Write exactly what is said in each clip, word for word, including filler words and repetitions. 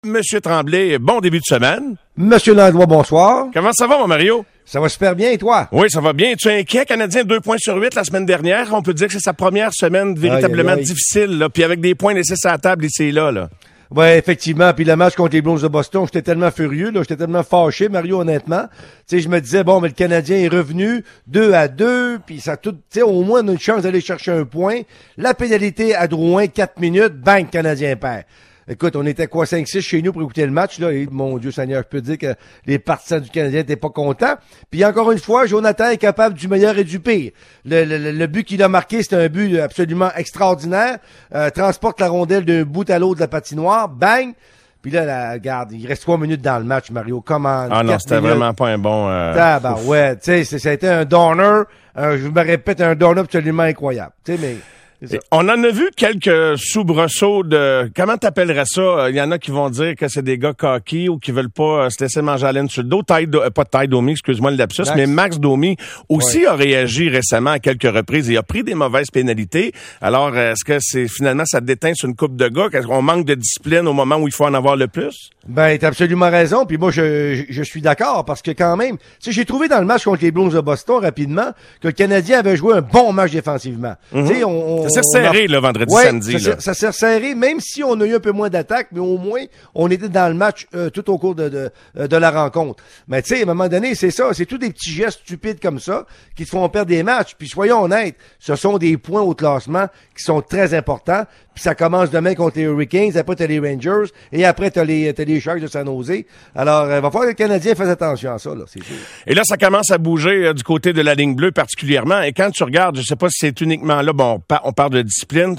Monsieur Tremblay, bon début de semaine. Monsieur Langlois, bonsoir. Comment ça va, mon Mario? Ça va super bien, et toi? Oui, ça va bien. Tu es inquiet, Canadien, deux points sur huit la semaine dernière. On peut dire que c'est sa première semaine véritablement aïe, aïe, aïe. difficile, là, puis avec des points laissés sur la table ici et là, là. Ouais, effectivement. Puis le match contre les Blues de Boston, j'étais tellement furieux, là, j'étais tellement fâché, Mario, honnêtement. Tu sais, je me disais, bon, mais le Canadien est revenu deux à deux, puis ça tout, tu sais, au moins on a une chance d'aller chercher un point. La pénalité à Drouin, quatre minutes, bang, Canadien perd. Écoute, on était quoi, cinq six chez nous pour écouter le match, là, et mon Dieu Seigneur, je peux dire que les partisans du Canadien n'étaient pas contents. Puis encore une fois, Jonathan est capable du meilleur et du pire. Le, le, le but qu'il a marqué, c'est un but absolument extraordinaire. Euh, transporte la rondelle d'un bout à l'autre de la patinoire, bang! Puis là, la, regarde, il reste trois minutes dans le match, Mario. Comment? Ah non, c'était minutes. Vraiment pas un bon... Euh... Ah ben ouais, tu sais, ça a été un donner, euh, je me répète, un donner absolument incroyable. Tu sais, mais... On en a vu quelques soubresauts de... Comment t'appellerais ça? Il y en a qui vont dire que c'est des gars coqués ou qui veulent pas se laisser manger à laine sur le dos. Ty, euh, pas Ty Domi, excuse-moi le lapsus, Max. mais Max Domi aussi ouais. a réagi récemment à quelques reprises et a pris des mauvaises pénalités. Alors, est-ce que c'est finalement ça déteint sur une coupe de gars? Est-ce qu'on manque de discipline au moment où il faut en avoir le plus? Ben, t'as absolument raison. Puis moi, je, je, je suis d'accord parce que quand même, tu sais, j'ai trouvé dans le match contre les Blues de Boston rapidement que le Canadien avait joué un bon match défensivement. Mm-hmm. Tu sais, on, on Ça s'est serré, le vendredi, ouais, samedi. Ça, là. ça s'est serré, même si on a eu un peu moins d'attaques, mais au moins, on était dans le match euh, tout au cours de, de, de la rencontre. Mais tu sais, à un moment donné, c'est ça, c'est tous des petits gestes stupides comme ça qui te font perdre des matchs. Puis soyons honnêtes, ce sont des points au classement qui sont très importants. Puis ça commence demain contre les Hurricanes, après t'as les Rangers, et après t'as les, t'as les Sharks de San Jose. Alors, il euh, va falloir que le Canadien fasse attention à ça, là, c'est sûr. Et là, ça commence à bouger euh, du côté de la ligne bleue particulièrement. Et quand tu regardes, je sais pas si c'est uniquement là, bon, on parle de discipline,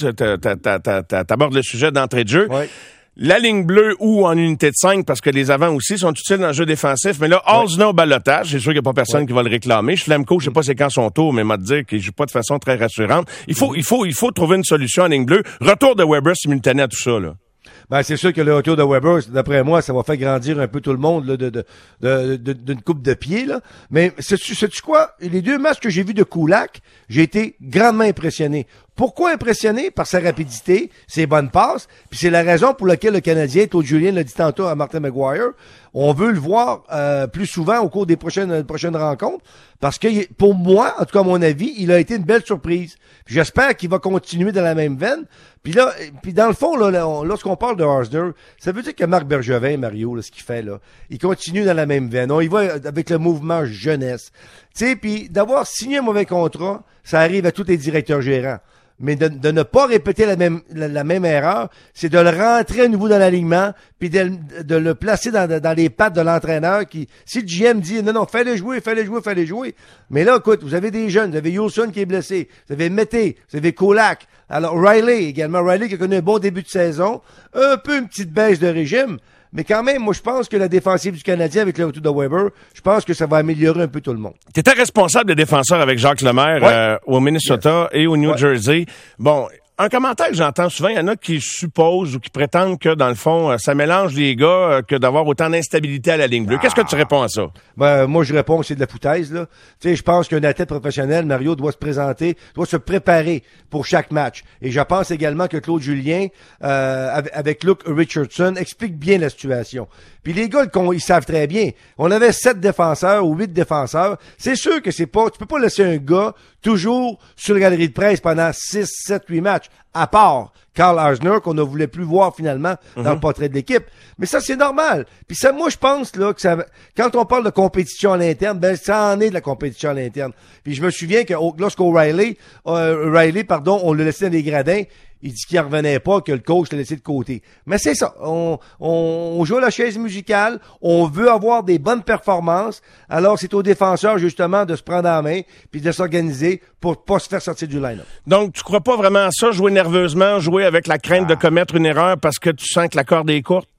t'abordes le sujet d'entrée de jeu. Ouais. La ligne bleue ou en unité de cinq, parce que les avants aussi sont utiles dans le jeu défensif. Mais là, Osner au balotage, c'est sûr qu'il n'y a pas personne ouais. qui va le réclamer. Schlemko, je sais pas c'est quand son tour, mais m'a dit qu'il joue pas de façon très rassurante. Il faut, mm-hmm. il faut, il faut trouver une solution en ligne bleue. Retour de Weber simultané à tout ça, là. Ben, c'est sûr que le retour de Weber, d'après moi, ça va faire grandir un peu tout le monde là, de, de, de, de, d'une coupe de pied. Là. Mais sais-tu, sais-tu quoi? Les deux matchs que j'ai vus de Kulak, j'ai été grandement impressionné. Pourquoi impressionné? Par sa rapidité, ses bonnes passes, puis c'est la raison pour laquelle le Canadien, Claude Julien l'a dit tantôt à Martin McGuire, on veut le voir euh, plus souvent au cours des prochaines prochaines rencontres, parce que pour moi, en tout cas à mon avis, il a été une belle surprise. Puis j'espère qu'il va continuer dans la même veine. Puis là, puis dans le fond, là, là on, lorsqu'on parle de Osner, ça veut dire que Marc Bergevin, Mario, là, ce qu'il fait là, il continue dans la même veine. On y va avec le mouvement jeunesse. Tu sais, puis d'avoir signé un mauvais contrat, ça arrive à tous les directeurs gérants. Mais de, de ne pas répéter la même la, la même erreur, c'est de le rentrer à nouveau dans l'alignement, puis de, de le placer dans, dans les pattes de l'entraîneur qui, si le G M dit non, non, fais-le jouer, fais-le jouer, fais-le jouer. Mais là, écoute, vous avez des jeunes, vous avez Yolson qui est blessé, vous avez Mété, vous avez Kulak, alors Riley également, Riley qui a connu un bon début de saison, un peu une petite baisse de régime. Mais quand même, moi, je pense que la défensive du Canadien avec le retour de Weber, je pense que ça va améliorer un peu tout le monde. Tu étais responsable de défenseur avec Jacques Lemaire ouais. euh, au Minnesota yes. et au New ouais. Jersey. Bon, un commentaire que j'entends souvent, il y en a qui supposent ou qui prétendent que, dans le fond, ça mélange les gars euh, que d'avoir autant d'instabilité à la ligne bleue. Qu'est-ce que tu réponds à ça? Ben, moi, je réponds que c'est de la foutaise, là. Tu sais, je pense qu'un athlète professionnel, Mario, doit se présenter, doit se préparer pour chaque match. Et je pense également que Claude Julien, euh, avec Luke Richardson, explique bien la situation. Puis les gars, ils savent très bien. On avait sept défenseurs ou huit défenseurs. C'est sûr que c'est pas, tu peux pas laisser un gars toujours sur la galerie de presse pendant six, sept, huit matchs. À part Carl Osner, qu'on ne voulait plus voir finalement dans mm-hmm. le portrait de l'équipe. Mais ça, c'est normal. Puis ça, moi, je pense là que ça, quand on parle de compétition à l'interne, ben ça en est de la compétition à l'interne. Puis je me souviens que lorsqu'O'Reilly, euh, Riley, pardon, on le laissait dans les gradins, il dit qu'il ne revenait pas, que le coach l'a laissé de côté. Mais c'est ça. On, on, on joue à la chaise musicale. On veut avoir des bonnes performances. Alors, c'est aux défenseurs, justement, de se prendre en main puis de s'organiser pour pas se faire sortir du line-up. Donc, tu crois pas vraiment à ça, jouer nerveusement, jouer avec la crainte ah. de commettre une erreur parce que tu sens que la corde est courte?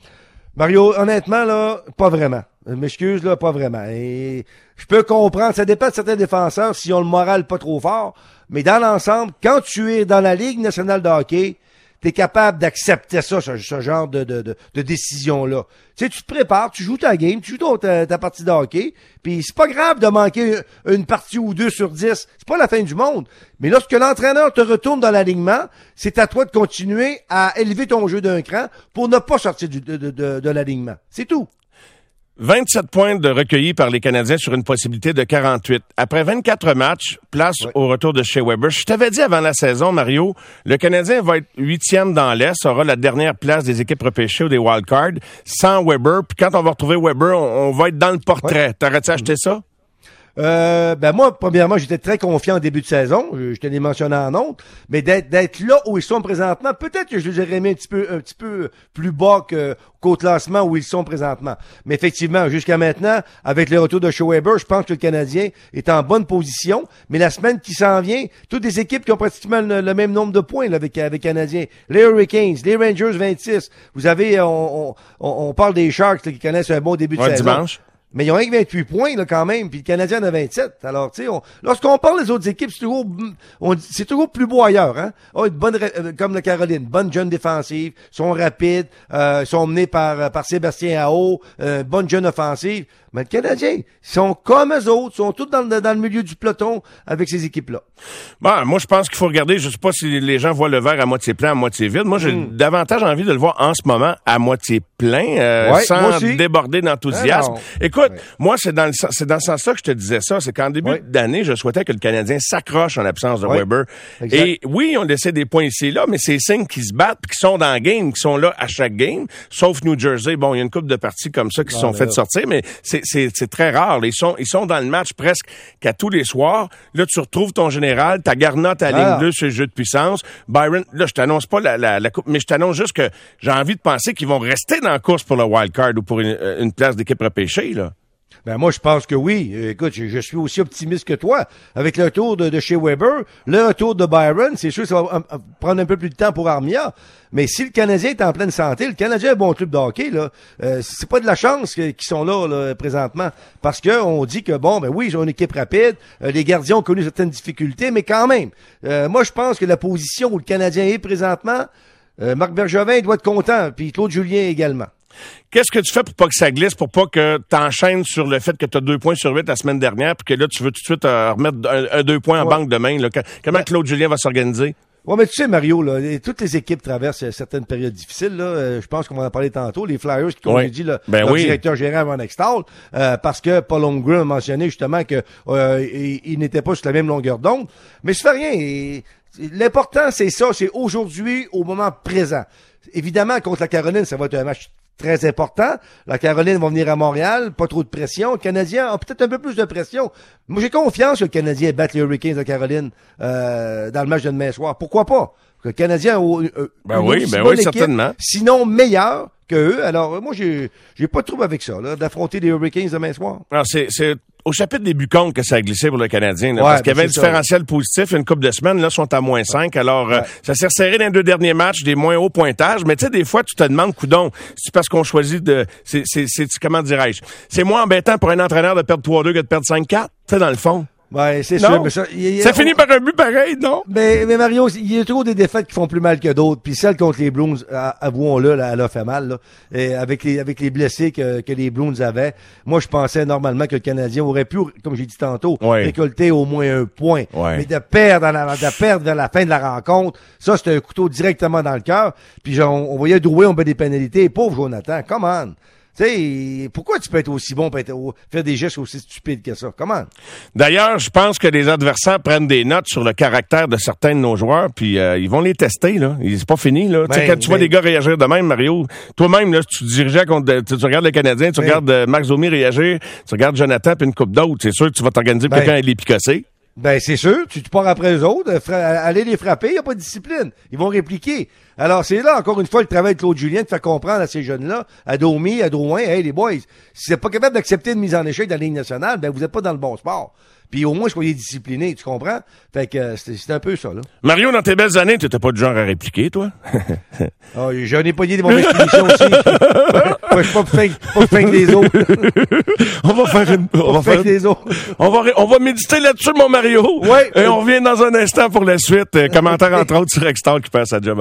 Mario, honnêtement, là, pas vraiment. Je m'excuse, là, pas vraiment. Et je peux comprendre, ça dépend de certains défenseurs s'ils ont le moral pas trop fort, mais dans l'ensemble, quand tu es dans la Ligue nationale de hockey, t'es capable d'accepter ça, ce, ce genre de, de, de, de décision-là. Tu sais, tu te prépares, tu joues ta game, tu joues ton, ta, ta partie de hockey, puis c'est pas grave de manquer une partie ou deux sur dix. C'est pas la fin du monde. Mais lorsque l'entraîneur te retourne dans l'alignement, c'est à toi de continuer à élever ton jeu d'un cran pour ne pas sortir du, de, de, de, de l'alignement. C'est tout. vingt-sept points de recueillis par les Canadiens sur une possibilité de quarante-huit. Après vingt-quatre matchs, place ouais. au retour de Shea Weber. Je t'avais dit avant la saison, Mario, le Canadien va être huitième dans l'Est, aura la dernière place des équipes repêchées ou des wildcards, sans Weber. Puis quand on va retrouver Weber, on, on va être dans le portrait. Ouais. T'aurais-tu acheté ça? Euh, ben moi, premièrement, j'étais très confiant au début de saison. Je, je te l'ai mentionné en honte. Mais d'être, d'être là où ils sont présentement, peut-être que je les aurais mis un petit peu, un petit peu plus bas que, qu'au classement où ils sont présentement. Mais effectivement, jusqu'à maintenant, avec le retour de Shea Weber, je pense que le Canadien est en bonne position. Mais la semaine qui s'en vient, toutes les équipes qui ont pratiquement le, le même nombre de points, là, avec, avec les Canadiens. Les Hurricanes, les Rangers vingt-six. Vous avez, on, on, on parle des Sharks, là, qui connaissent un bon début de ouais, saison. Dimanche. Mais ils ont rien que vingt-huit points, là, quand même, puis le Canadien en a vingt-sept. Alors, tu sais, lorsqu'on parle des autres équipes, c'est toujours, on, c'est toujours plus beau ailleurs, hein. Oh, une bonne, euh, comme la Caroline, bonne jeune défensive, sont rapides, euh, sont menés par, par Sébastien Aho, euh, bonne jeune offensive. Mais le Canadien, ils sont comme eux autres, sont tous dans le, dans le milieu du peloton avec ces équipes-là. Bon, moi, je pense qu'il faut regarder, je sais pas si les gens voient le verre à moitié plein, à moitié vide. Moi, j'ai mm. davantage envie de le voir en ce moment à moitié plein, euh, ouais, sans déborder d'enthousiasme. Ah, écoute, ouais. moi, c'est dans le c'est dans ce sens-là que je te disais ça, c'est qu'en début ouais. d'année, je souhaitais que le Canadien s'accroche en l'absence de ouais. Weber. Exact. Et oui, on laissait des points ici et là, mais c'est signes qui se battent, puis qui sont dans le game, qui sont là à chaque game, sauf New Jersey. Bon, il y a une couple de parties comme ça qui se ah, sont faites sortir, mais c'est c'est c'est très rare. Ils sont ils sont dans le match presque qu'à tous les soirs. Là, tu retrouves ton général, ta garnotte à la ligne deux sur le jeu de puissance. Byron, là, je t'annonce pas la, la, la coupe, mais je t'annonce juste que j'ai envie de penser qu'ils vont rester dans la course pour le wild card ou pour une, une place d'équipe repêchée, là. Ben moi, je pense que oui. Écoute, je, je suis aussi optimiste que toi. Avec le retour de, de Shea Weber, le retour de Byron, c'est sûr que ça va um, prendre un peu plus de temps pour Armia. Mais si le Canadien est en pleine santé, le Canadien est un bon club de hockey, là. Euh, c'est pas de la chance qu'ils sont là, là présentement. Parce que on dit que, bon, ben oui, ils ont une équipe rapide. Euh, les gardiens ont connu certaines difficultés, mais quand même. Euh, moi, je pense que la position où le Canadien est présentement, euh, Marc Bergevin doit être content, puis Claude Julien également. Qu'est-ce que tu fais pour pas que ça glisse, pour pas que t'enchaînes sur le fait que tu as deux points sur huit la semaine dernière, puis que là, tu veux tout de suite euh, remettre un, un deux points en ouais. banque demain, là. Comment ouais. Claude Julien va s'organiser? Ouais, mais tu sais, Mario, là, toutes les équipes traversent certaines périodes difficiles, là. Euh, je pense qu'on va en parler tantôt. Les Flyers, qui, comme oui. j'ai dit, là, ben leur oui. directeur général Ron Extall, euh, parce que Paul Holmgren a mentionné justement que euh, il, il n'était pas sur la même longueur d'onde. Mais ça fait rien. Et, l'important, c'est ça, c'est aujourd'hui, au moment présent. Évidemment, contre la Caroline, ça va être un match très important. La Caroline va venir à Montréal, pas trop de pression. Le Canadien a peut-être un peu plus de pression. Moi, j'ai confiance que le Canadien batte les Hurricanes de Caroline euh, dans le match de demain soir. Pourquoi pas? Le Canadien a euh, ben oui, ben oui, équipe, certainement. Sinon meilleur que eux. Alors, moi, j'ai j'ai pas de trouble avec ça, là, d'affronter les Hurricanes demain soir. Alors, c'est c'est au chapitre des buts contre que ça a glissé pour le Canadien, là, ouais, parce qu'il y avait un différentiel ça. positif une couple de semaines, là, sont à moins cinq. Alors, ouais. euh, ça s'est resserré dans les deux derniers matchs, des moins hauts pointages. Mais tu sais, des fois, tu te demandes, coudon, c'est parce qu'on choisit de... C'est, c'est, c'est, comment dirais-je? C'est moins embêtant pour un entraîneur de perdre trois deux que de perdre cinq quatre, tu sais, dans le fond. Ouais, c'est non. sûr. Mais ça, y a, y a, ça on... finit par un but pareil, non? Mais, mais Mario, il y a trop des défaites qui font plus mal que d'autres. Puis celle contre les Blues, avouons-le, là, elle a fait mal. Là. Et avec les avec les blessés que, que les Blues avaient, moi je pensais normalement que le Canadien aurait pu, comme j'ai dit tantôt, ouais. récolter au moins un point. Ouais. Mais de perdre, à la, de perdre vers la fin de la rencontre, ça c'était un couteau directement dans le cœur. Puis on, on voyait Drouet, on met des pénalités. Pauvre Jonathan, come on! Tu sais, pourquoi tu peux être aussi bon pour être, faire des gestes aussi stupides que ça? Comment? D'ailleurs, je pense que les adversaires prennent des notes sur le caractère de certains de nos joueurs, puis euh, ils vont les tester, là. C'est pas fini, là. Ben, tu sais, quand tu ben... vois des gars réagir de même, Mario, toi-même, là, tu dirigeais contre, tu, tu regardes les Canadiens, tu ben... regardes euh, Max Domi réagir, tu regardes Jonathan puis une coupe d'autres, c'est sûr que tu vas t'organiser pour ben... quelqu'un et les picosser. Ben, c'est sûr. Tu, tu pars après eux autres, fra- aller les frapper, il n'y a pas de discipline. Ils vont répliquer. Alors, c'est là, encore une fois, le travail de Claude Julien de faire comprendre à ces jeunes-là, à Domi, à Drouin, hey, les boys, si vous n'êtes pas capable d'accepter une mise en échec dans la Ligue nationale, ben, vous n'êtes pas dans le bon sport. Puis au moins, soyez disciplinés, tu comprends? Fait que euh, c'est, c'est un peu ça, là. Mario, dans tes belles années, tu n'étais pas du genre à répliquer, toi? Oh, j'en ai pas dit des mauvaises punitions aussi. Moi, je suis pas pour faire, faire des autres. On va faire une... On va faire des autres. On va, on va méditer là-dessus, mon Mario. Ouais. Et on revient dans un instant pour la suite. Commentaire, entre autres, sur Extall qui passe sa job à Philadelphie.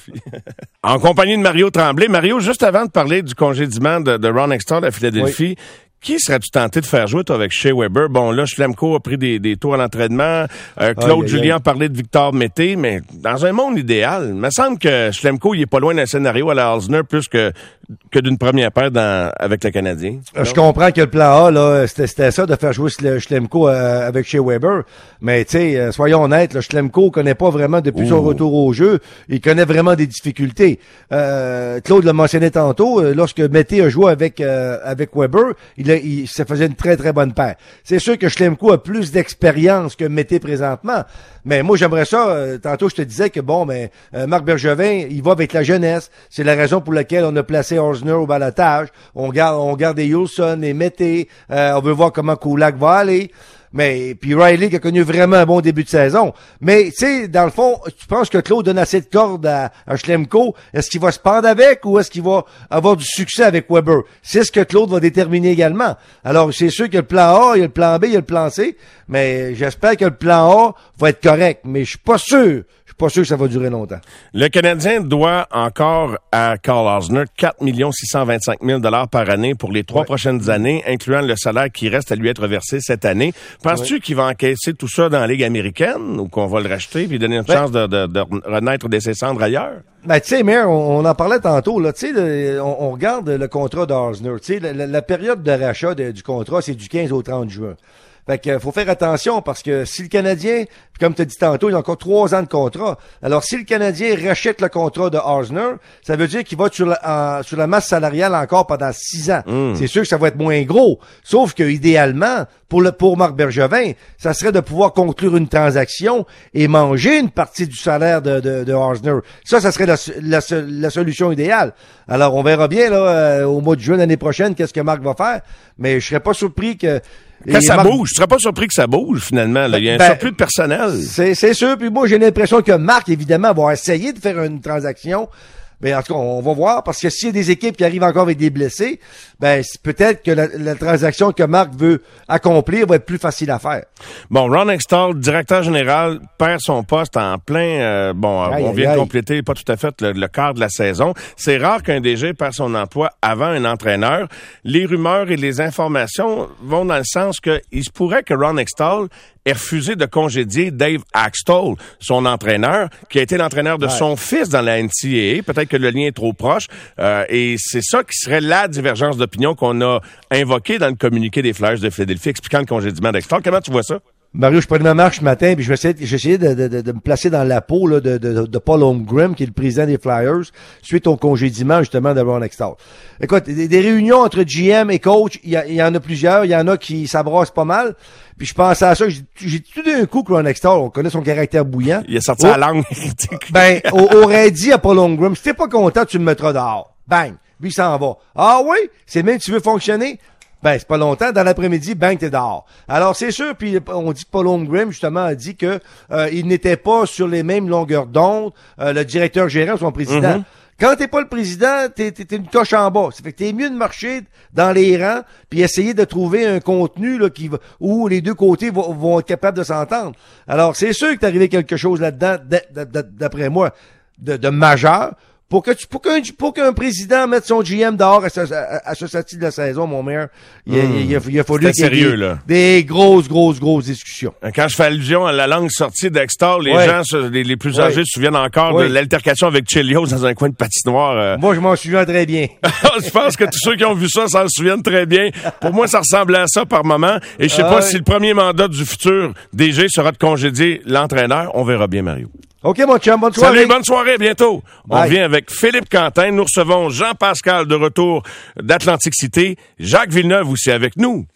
Philadelphie. En compagnie de Mario Tremblay. Mario, juste avant de parler du congédiement de, de Ron Extall à Philadelphie, oui. Qui serais-tu tenté de faire jouer, toi, avec Shea Weber? Bon, là, Schlemko a pris des, des tours à l'entraînement. Euh, Claude Julien a parlé de Victor Mété, mais dans un monde idéal, il me semble que Schlemko, il est pas loin d'un scénario à la Halsner plus que, que d'une première paire dans, avec le Canadien. Je non? comprends que le plan A, là, c'était, c'était ça, de faire jouer Schlemko euh, avec Shea Weber. Mais, tu sais, euh, soyons honnêtes, là, Schlemko connaît pas vraiment, depuis Ouh. son retour au jeu, il connaît vraiment des difficultés. Euh, Claude l'a mentionné tantôt, euh, lorsque Mété a joué avec, euh, avec Weber, il a Il, ça faisait une très, très bonne paire. C'est sûr que Schlemko a plus d'expérience que Mété présentement. Mais moi, j'aimerais ça. Euh, tantôt, je te disais que, bon, mais euh, Marc Bergevin, il va avec la jeunesse. C'est la raison pour laquelle on a placé Halsner au balotage. On garde, on garde les Ulson, les Mété. Euh, on veut voir comment Kulak va aller. Mais puis Riley qui a connu vraiment un bon début de saison. Mais tu sais, dans le fond, tu penses que Claude donne assez de cordes à, à Schlemko? Est-ce qu'il va se pendre avec ou est-ce qu'il va avoir du succès avec Weber? C'est ce que Claude va déterminer également. Alors, c'est sûr qu'il y a le plan A, il y a le plan B, il y a le plan C, mais j'espère que le plan A va être correct. Mais je suis pas sûr. Je suis pas sûr que ça va durer longtemps. Le Canadien doit encore à Carl Halsner quatre millions six cent vingt-cinq mille dollars par année pour les trois ouais. prochaines années, incluant le salaire qui reste à lui être versé cette année. Penses-tu ouais. qu'il va encaisser tout ça dans la Ligue américaine ou qu'on va le racheter et lui donner une ben, chance de, de, de renaître de ses cendres ailleurs? Ben, tu sais, Maire, on, on en parlait tantôt, là, tu sais, on, on regarde le contrat d'Halsner. Tu sais, la, la, la période de rachat de, du contrat, c'est du quinze au trente juin. Fait que faut faire attention parce que si le Canadien, comme tu as dit tantôt, il a encore trois ans de contrat. Alors, si le Canadien rachète le contrat de Halsner, ça veut dire qu'il va être sur la, en, sur la masse salariale encore pendant six ans. Mm. C'est sûr que ça va être moins gros. Sauf que, idéalement, pour le, pour Marc Bergevin, ça serait de pouvoir conclure une transaction et manger une partie du salaire de, de, de Halsner. Ça, ça serait la, la, la solution idéale. Alors, on verra bien, là, euh, au mois de juin l'année prochaine, qu'est-ce que Marc va faire. Mais je serais pas surpris que, Quand ça Marc... bouge, tu serais pas surpris que ça bouge, finalement. Là. Il y a un ben, surplus de personnel. C'est, c'est sûr. Puis moi, j'ai l'impression que Marc, évidemment, va essayer de faire une transaction. Mais en tout cas, on va voir, parce que s'il y a des équipes qui arrivent encore avec des blessés, ben c'est peut-être que la, la transaction que Marc veut accomplir va être plus facile à faire. Bon, Ron Extall, directeur général, perd son poste en plein... Euh, bon, aïe, on vient aïe, de compléter, aïe. pas tout à fait, le, le quart de la saison. C'est rare qu'un D G perd son emploi avant un entraîneur. Les rumeurs et les informations vont dans le sens que il se pourrait que Ron Extall ait refusé de congédier Dave Axtell, son entraîneur, qui a été l'entraîneur de ouais. son fils dans la N C A A. Peut-être que le lien est trop proche. Euh, et c'est ça qui serait la divergence d'opinion qu'on a invoquée dans le communiqué des Flyers de Philadelphie expliquant le congédiement d'Extall. Comment tu vois ça? Mario, je prenais ma marche ce matin, puis je essayais, j'essayais de, de, de, de me placer dans la peau là, de, de, de Paul Holmgren, qui est le président des Flyers, suite au congédiement justement de Ron Extall. Écoute, des, des réunions entre G M et coach, il y, y en a plusieurs, il y en a qui s'abrassent pas mal. Puis je pensais à ça, j'ai, j'ai tout d'un coup que Ron Extall, on connaît son caractère bouillant. Il a sorti oh, la langue. ben, aurait dit à Paul Holmgren, si t'es pas content, tu me mettras dehors. Bang! Puis il s'en va. Ah oui? C'est même que tu veux fonctionner? Ben, c'est pas longtemps. Dans l'après-midi, bang, t'es dehors. Alors, c'est sûr, puis on dit que Paul Holmgren, justement, a dit que euh, il n'était pas sur les mêmes longueurs d'onde, euh, le directeur gérant ou son président. Mm-hmm. Quand t'es pas le président, t'es, t'es, t'es une coche en bas. Ça fait que t'es mieux de marcher dans les rangs puis essayer de trouver un contenu là qui va, où les deux côtés vont, vont être capables de s'entendre. Alors, c'est sûr que t'es arrivé quelque chose là-dedans, d'après moi, de, de majeur. Pour que tu, pour qu'un, pour qu'un président mette son G M dehors à ce, à, à ce stade de la saison, mon maire, il, mmh. il, il, a, il a fallu qu'il y ait sérieux, des, là. des grosses, grosses, grosses discussions. Quand je fais allusion à la langue sortie d'Extall, les ouais. gens, les, les plus âgés ouais. se souviennent encore ouais. de l'altercation avec Chelios dans un coin de patinoire. Euh. Moi, je m'en souviens très bien. Je pense que tous ceux qui ont vu ça s'en souviennent très bien. Pour moi, ça ressemblait à ça par moment. Et je sais ah, pas ouais. si le premier mandat du futur D G sera de congédier l'entraîneur. On verra bien, Mario. OK, mon chum, bonne soirée. Salut, bonne soirée, à bientôt. Bye. On revient avec Philippe Quentin. Nous recevons Jean-Pascal de retour d'Atlantic City. Jacques Villeneuve aussi avec nous.